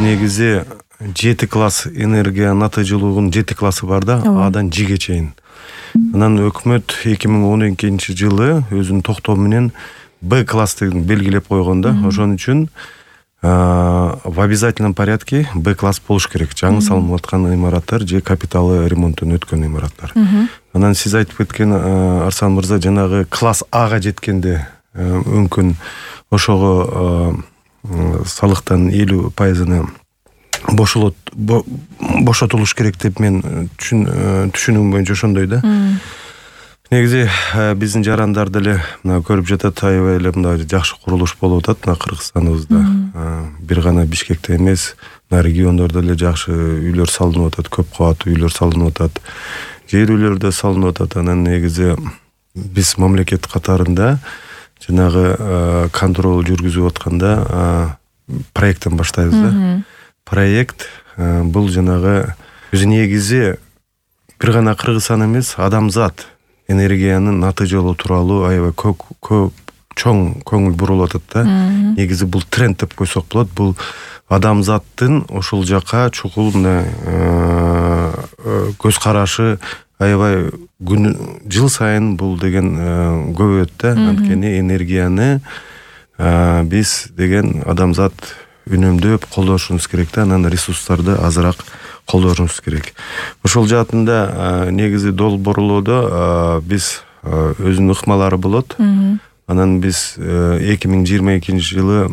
негизи 7 класс энергия натыйжылыгынын 7 классы бар да, Адан Жге чейин. Анан өкмөт 2012 жылы өзүнүн токтоо менен Б класстыгын белгилеп койгон да. Ошон үчүн в обязательном порядке Б класс болуш керек. Жаңы салынып аткан имараттар же капиталы ремонттон өткөн имараттар. Анан сиз айтып кеткен Арсан мырза, жанагы класс Ага жеткенде мүмкүн ошого салыктан 50%-ны бошотулуш керек деп мен түшүнүгүм боюнча ошондой да. Негизи биздин жарандар деле мына көрүп жатат, аябай эле мындай жакшы курулуш болуп атат мына Кыргызстаныбызда. Бир гана Бишкекте эмес, мына региондордо деле жакшы үйлөр салынып атат, көп кабаттуу үйлөр салынып атат. Жер үйлөрдө салынып атат. Анан негизи биз мамлекет катарында жанагы контроль жүргүзүп атканда проекттен баштайбыз да. Проект бул жанагы өзү негизи бир гана Кыргызстан эмес, адамзат энергиянын натыйжалоо тууралуу аябай чоң көңүл бурулуп атат да. Негизи бул тренд деп койсок болот. Бул адамзаттын ошол жака чукул көз карашы аябай жыл сайын бул деген көбөйөт да. Анткени энергияны биз деген адамзат үнөмдөп колдошубуз керек да. Анан ресурстарды азыраак колдошубуз керек. Ошол жаатында негизи долбоорлоодо биз өзүнүн ыкмалары болот. Анан биз 2022 жылы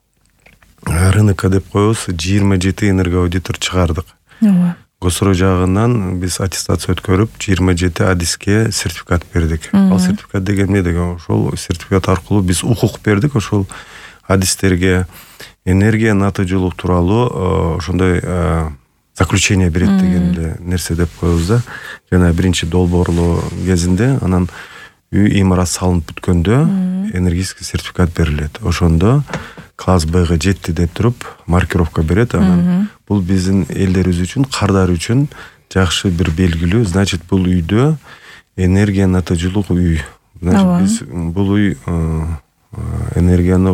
РНК деп коебуз, 27 энергоаудитор чыгардык. Госрой жагынан биз аттестация өткөрүп 27 адиске сертификат бердик. Ал сертификат деген эмне деген? Ошол сертификат аркылуу биз укук бердик ошол адистерге энергия натыйжалоо тууралуу ошондой заключение берет деген эле нерсе деп коебуз да. Жана биринчи долбоорлоо кезинде анан үй имарат салынып бүткөндө энергетический сертификат берилет. Ошондо класс Бга жетти деп туруп маркировка берет. Анан бул биздин элдерибиз үчүн, кардар үчүн жакшы бир белгилүү. Значит, бул үйдө энергия натыйжалуу үй. Значит, биз бул үй энергияны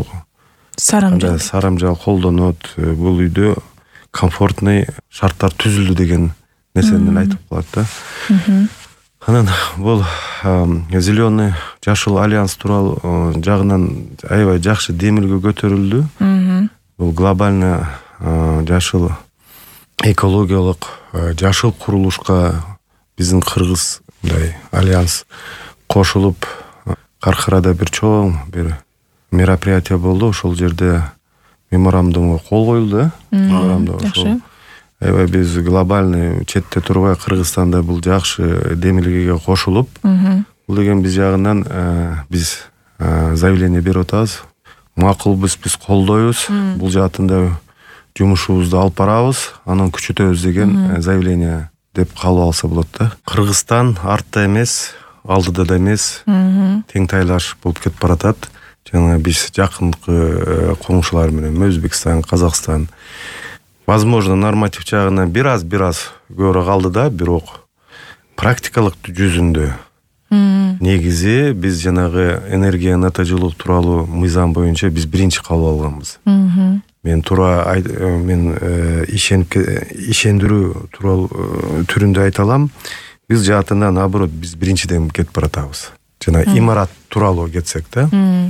сарамжал колдонот. Бул үйдө комфортный шарттар түзүлдү деген нерсени айтып калат да. Анан бул зеленый жашыл альянс тууралуу жагынан аябай жакшы демилге көтөрүлдү. Бул глобальный жашыл экологиялык жашыл курулушка биздин Кыргыз мындай альянс кошулуп, Каркарада бир чоң бир мероприятие болду. Ошол жерде меморандумга кол коюлду. Жакшы. Аябай биз глобальный четте турбай Кыргызстанда бул жакшы демилгеге кошулуп, бул деген биз жагынан биз заявление берип атабыз. Макулбуз, биз колдойбуз. Бул жаатында жумушубузду алып барабыз, анан күчөтөбүз деген заявление деп кабыл алса болот да. Кыргызстан артта эмес, алдыда да эмес, тең тайлаш болуп кетип баратат. Жана биз жакынкы коңшулар менен Өзбекстан, Казакстан возможно норматив жагынан бир аз көбүрөөк алды да, бирок практикалык жүзүндө негизи биз жанагы энергия натыйжалоо тууралуу мыйзам боюнча биз биринчи кабыл алганбыз. Мен ишендирүү тууралуу түрүндө айта алам. Биз жаатынан наоборот биз биринчиден кетип баратабыз. Жана имарат тууралуу кетсек да.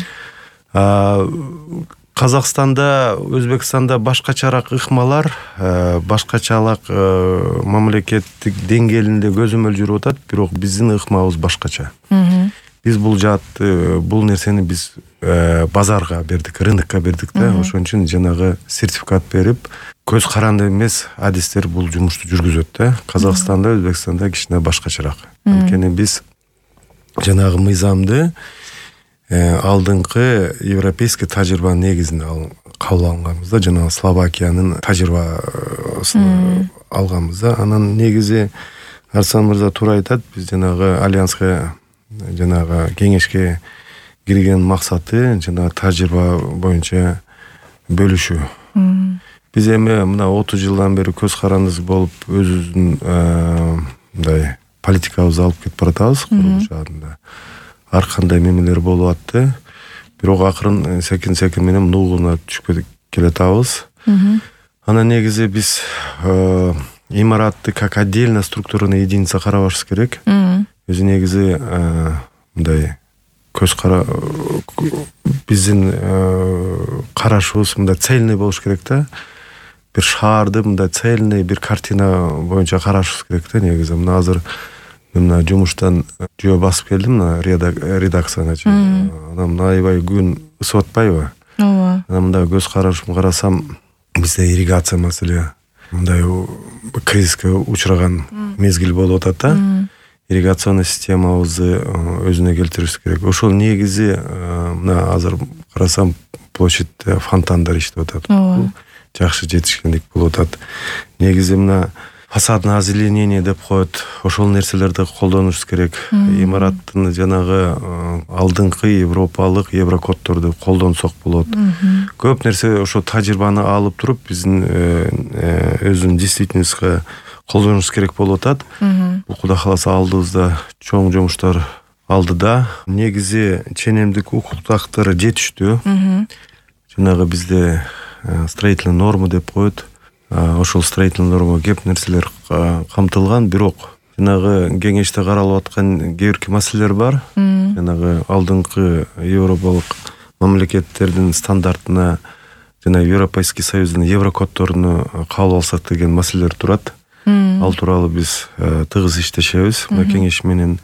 Казакстанда, Өзбекстанда башкачараак ыкмалар, башкачалык мамлекеттик деңгээлинде көзөмөл жүрүп атат, бирок биздин ыкмабыз башкача. Биз бул нерсени биз базарга бердик, рынокко бердик да. Ошон үчүн жанагы сертификат берип, көз каранды эмес адистер бул жумушту жүргүзөт да. Казакстанда, Өзбекстанда кичине башкачараак. Анткени биз жанагы мыйзамды алдыңкы европейский тажрыйбанын негизинде кабыл алганбыз да. Жана Словакиянын тажрыйбасын алганбыз да. Анан негизи Арсан мырза туура айтат, биз жанагы альянска, жанагы кеңешке кирген максаты жана тажрыйба боюнча бөлүшүү. Биз эми мына 30 жылдан бери көз карандысыз болуп өзүбүздүн мындай политикабызды алып кетип баратабыз курулуш жагында. Ар кандай мемелер болуп атты. Бирок акырын секин менен нугуна түшүп келатабыз. Анан негизи биз имаратты как отдельно структурный единица карабашыбыз керек. Өзү негизи мындай биздин карашыбыз мындай цельный болуш керек да. Бир шаарды мындай цельный бир картина боюнча карашыбыз керек да негизи. Мына азыр мына жумуштан жөө басып келдим мына редакциягачы. Анан аябай күн ысып атпайбы? Ооба. Анан мындай көз карашым карасам, бизде ирригация маселе мындай кризиске учураган мезгил болуп атат да. Ирригационный системабызды өзүнө келтиришибиз керек. Ошол негизи мына азыр карасам площадьте фонтандар иштеп атат. Жакшы жетишкендик болуп атат. Негизи мына фасадный озеленение деп коет. Ошол нерселерди колдонушубуз керек. Имараттын жанагы алдыңкы европалык еврокоддорду колдонсок болот. Көп нерсе ошо тажрыйбаны алып туруп биздин өзүнүн действительностька колдонушубуз керек болуп атат. Бул Кудай кааласа алдыбызда чоң жумуштар алдыда. Негизи ченемдик укук актары жетиштүү. Жанагы бизде строительный норма деп коет. Ошол строительный норма кеп нерселер камтылган, бирок жанагы кеңеште каралып аткан кээ-бир маселелер бар. Жанагы алдыңкы европалык мамлекеттердин стандартына жана Европейский союздун еврокоддоруна кабыл алсак деген маселелер турат. Ал тууралуу биз тыгыз иштешебиз. Мына кеңеш менен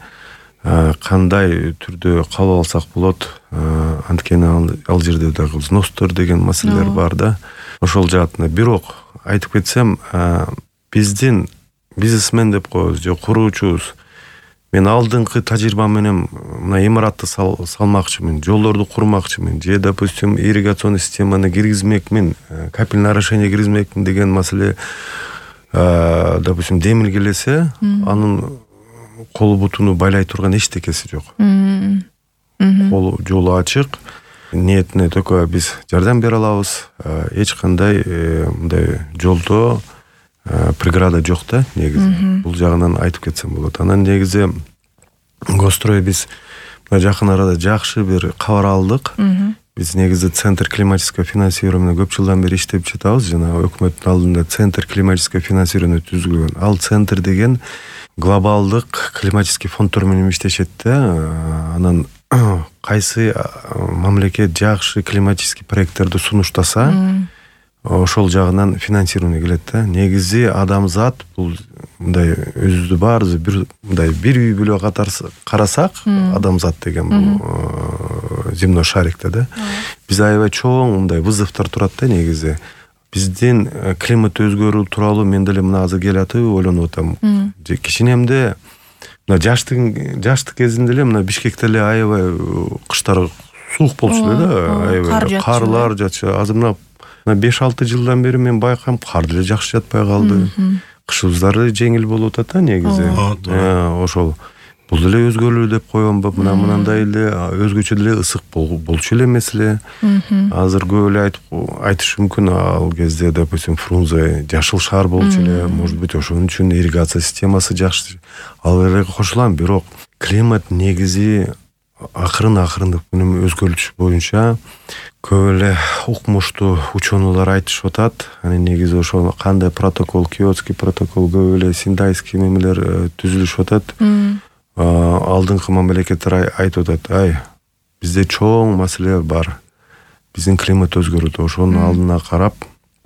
кандай түрдө кабыл алсак болот. Анткени ал жерде дагы взностор деген маселелер бар да. Ошол жаатында. Бирок айтып кетсем, биздин бизнесмен деп коебуз же куруучубуз. Мен алдыңкы тажрыйба менен мына имаратты салмакчымын, жолдорду курмакчымын, же допустим ирригационный системаны киргизмекмин, капельное орошение киргизмекмин деген маселе допустим демилгелесе, анын колу бутуну байлай турган эчтекеси жок. Колу жолу ачык. Ниетине только биз жардам бере алабыз. Эч кандай мындай жолдо преграда жок да негизи. Бул жагынан айтып кетсем болот. Анан негизи Гострой биз жакын арада жакшы бир кабар алдык. Биз негизи центр климатического финансирования көп жылдан бери иштеп жатабыз. Жана өкмөттүн алдында центр климатического финансирования түзүлгөн. Ал центр деген глобалдык климатический фонддор менен иштешет да. Анан кайсы мамлекет жакшы климатический проекттерди сунуштаса, ошол жагынан финансирование келет да. Негизи адамзат бул мындай өзүбүздү баарыбыз бир үй бүлө катары карасак, адамзат деген бул земной шарикте да. Биз аябай чоң мындай вызовдор турат да негизи. Биздин климат өзгөрүү тууралуу мен деле мына азыр келатып ойлонуп атам. Кичинемде мына жаштык кезинде эле мына Бишкекте эле аябай кыштар суук болчу эле да, аябай карлар жатчу. Азыр мына 5-6 жылдан бери мен байкам кар деле жакшы жатпай калды. Кышыбыздар жеңил болуп атат да негизи. Ошол бул деле өзгөрүлүү деп койгонбу, мынандай эле өзгөчө деле ысык болчу эле эмес эле. Азыр көп эле айтыш мүмкүн, ал кезде допустим Фрунзе жашыл шаар болчу эле, может быть ошонун үчүн ирригация системасы жакшы. Ал эле кошулам, бирок климат негизи акырын-акырындык менен өзгөрүш боюнча көп эле укмуштуу ученыйлар айтышып атат. Негизи ошол кандай протокол, Киотский протокол, көп эле Синдайский мемелер түзүлүшүп атат. Алдыңкы мамлекеттер айтып атат, бизде чоң маселелер бар. Биздин климат өзгөрөт. Ошонун алдына карап,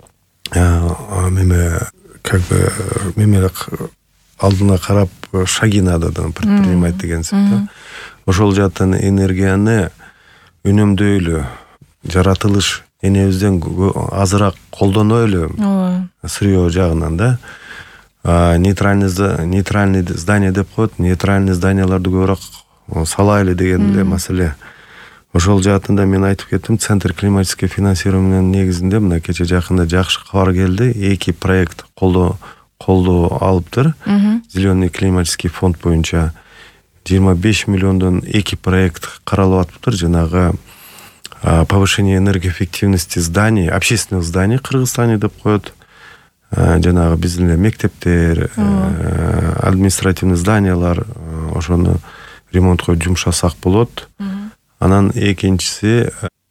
алдына карап шаги надо предпринимать деген сияқты. Ошол жактан энергияны үнөмдөйлү, жаратылыш энебизден азыраак колдонойлу, сырьё жагынан да. Нейтральный здание деп коет, нейтральный зданияларды көбүрөөк салайлы деген эле маселе. Ошол жаатында мен айтып кеттим, центр климатического финансированиянын негизинде мына кече жакында жакшы кабар келди. 2 проект колдоо алыптыр. Зеленый климатический фонд боюнча 25 миллиондон 2 проект каралып атыптыр. Жанагы повышение энергоэффективности зданий, общественных зданий Кыргызстане деп коет. Жанагы биздин мектептер, административный зданиялар, ошону ремонтко жумшасак болот. Анан экинчиси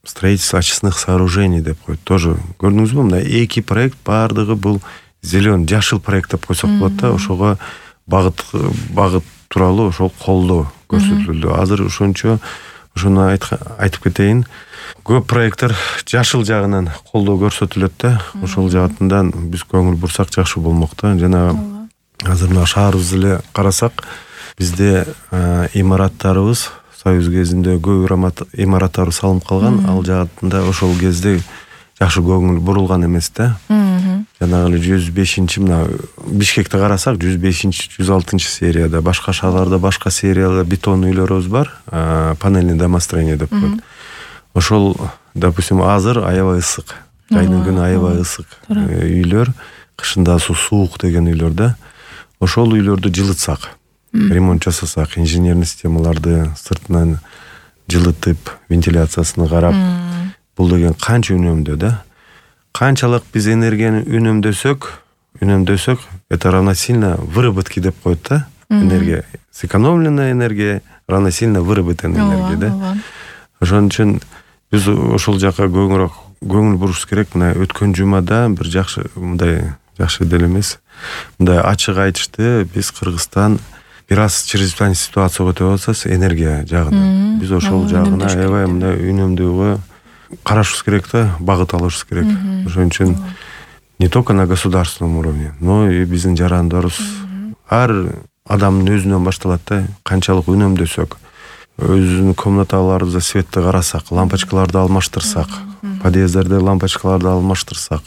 строительство очистных сооружений деп коет. Тоже көрдүңүзбү? Мындай 2 проект бардыгы бул зеленый, жашыл проект деп койсок болот да. Ошого багыт тууралуу ошол колдоо көрсөтүлдү. Азыр ошону айтып кетейин. Көп проекттер жашыл жагынан колдоо көрсөтүлөт да. Ошол жаатынан биз көңүл бурсак жакшы болмок да. Жана азыр мына шаарыбызды эле карасак, бизде имараттарыбыз Союз кезинде көп имараттар салынып калган, ал жаатында ошол кезде жакшы көңүл бурулган эмес да. Жанагы 105-нчи мына Бишкекте карасак 105-нчи 106-нчы серияда, башка шаарларда башка сериялы бетон үйлөрүбүз бар, панельный домостроение деп коет. Ошол, допустим, азыр аябай ысык, жайдын күнү аябай ысык үйлөр, кышында суук деген үйлөр да. Ошол үйлөрдү жылытсак, ремонт жасасак, инженерный системаларды сыртынан жылытып, вентиляциясына карап, бул деген канча үнөмдүү да. Канчалык биз энергияны үнөмдөсөк, это равносильно выработке деп коет да. Энергия, сэкономленная энергия равносильно выработанная энергия да. Ошон үчүн биз ошол жака көңүл буруш керек. Мына өткөн жумада бир жакшы деле эмес. Мындай ачык айтышты, биз Кыргызстан бир аз чрезвычайный ситуацияга өтүп атабыз энергия жагынан. Биз ошол жагына аябай мындай үнөмдөөгө карашыбыз керек да, багыт алышыбыз керек. Ошон үчүн не только на государственном уровне, но и биздин жарандарыбыз ар адамдын өзүнөн башталат да. Канчалык үнөмдөсөк, өзүнүн комнаталарыбызда светти карасак, лампочкаларды алмаштырсак, подъездерде лампочкаларды алмаштырсак,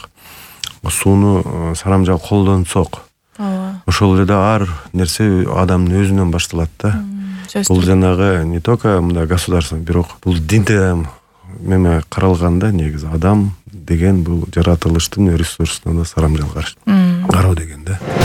сууну сарамжал колдонсок, ошол эле ар нерсе адамдын өзүнөн башталат да. Бул жанагы не только мындай государство, бирок бул динде меме каралганда негизи адам деген бул жаратылыштын ресурсуна да сарамжал кароо деген да.